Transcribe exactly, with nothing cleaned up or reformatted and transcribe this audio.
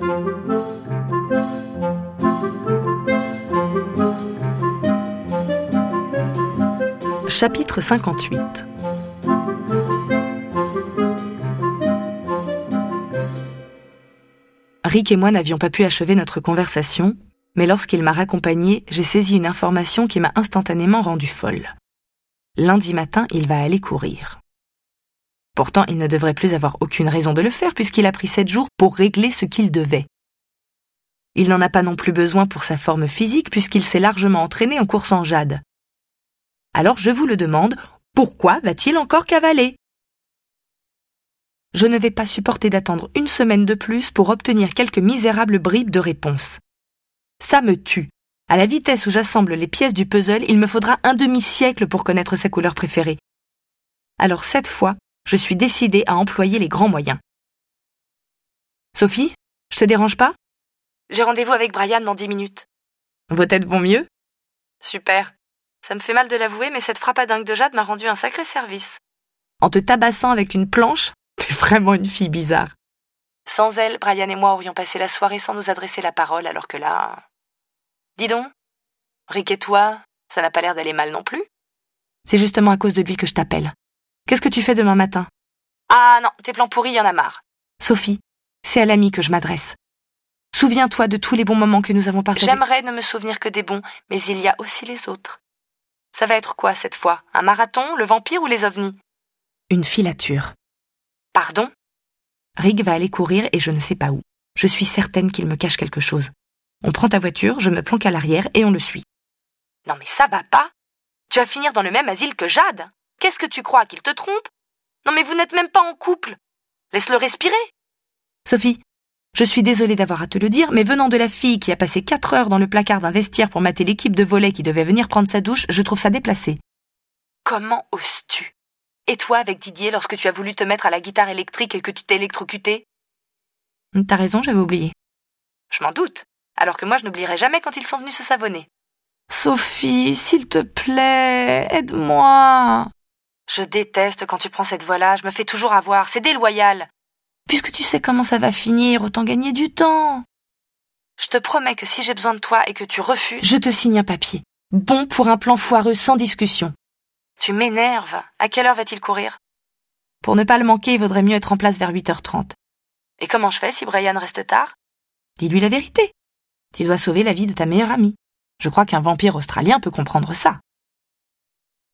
Chapitre cinquante-huit. Rick et moi n'avions pas pu achever notre conversation, mais lorsqu'il m'a raccompagnée, j'ai saisi une information qui m'a instantanément rendue folle. Lundi matin, il va aller courir. Pourtant, il ne devrait plus avoir aucune raison de le faire puisqu'il a pris sept jours pour régler ce qu'il devait. Il n'en a pas non plus besoin pour sa forme physique puisqu'il s'est largement entraîné en course en jade. Alors je vous le demande, pourquoi va-t-il encore cavaler ? Je ne vais pas supporter d'attendre une semaine de plus pour obtenir quelques misérables bribes de réponse. Ça me tue. À la vitesse où j'assemble les pièces du puzzle, il me faudra un demi-siècle pour connaître sa couleur préférée. Alors cette fois, je suis décidée à employer les grands moyens. Sophie, je te dérange pas ? J'ai rendez-vous avec Brian dans dix minutes. Vos têtes vont mieux ? Super. Ça me fait mal de l'avouer, mais cette frappe à dingue de jade m'a rendu un sacré service. En te tabassant avec une planche, t'es vraiment une fille bizarre. Sans elle, Brian et moi aurions passé la soirée sans nous adresser la parole, alors que là... Dis donc, Rick et toi, ça n'a pas l'air d'aller mal non plus. C'est justement à cause de lui que je t'appelle. Qu'est-ce que tu fais demain matin ? Ah non, tes plans pourris, y en a marre. Sophie, c'est à l'ami que je m'adresse. Souviens-toi de tous les bons moments que nous avons partagés. J'aimerais ne me souvenir que des bons, mais il y a aussi les autres. Ça va être quoi cette fois ? Un marathon, le vampire ou les ovnis ? Une filature. Pardon ? Rick va aller courir et je ne sais pas où. Je suis certaine qu'il me cache quelque chose. On prend ta voiture, je me planque à l'arrière et on le suit. Non mais ça va pas ? Tu vas finir dans le même asile que Jade ? Qu'est-ce que tu crois, qu'il te trompe ? Non mais vous n'êtes même pas en couple. Laisse-le respirer. Sophie, je suis désolée d'avoir à te le dire, mais venant de la fille qui a passé quatre heures dans le placard d'un vestiaire pour mater l'équipe de volley qui devait venir prendre sa douche, je trouve ça déplacé. Comment oses-tu ? Et toi avec Didier lorsque tu as voulu te mettre à la guitare électrique et que tu t'es électrocuté ? T'as raison, j'avais oublié. Je m'en doute, alors que moi je n'oublierai jamais quand ils sont venus se savonner. Sophie, s'il te plaît, aide-moi. Je déteste quand tu prends cette voie-là, je me fais toujours avoir, c'est déloyal. Puisque tu sais comment ça va finir, autant gagner du temps. Je te promets que si j'ai besoin de toi et que tu refuses... Je te signe un papier. Bon pour un plan foireux sans discussion. Tu m'énerves. À quelle heure va-t-il courir ? Pour ne pas le manquer, il vaudrait mieux être en place vers huit heures trente. Et comment je fais si Brian reste tard ? Dis-lui la vérité. Tu dois sauver la vie de ta meilleure amie. Je crois qu'un vampire australien peut comprendre ça.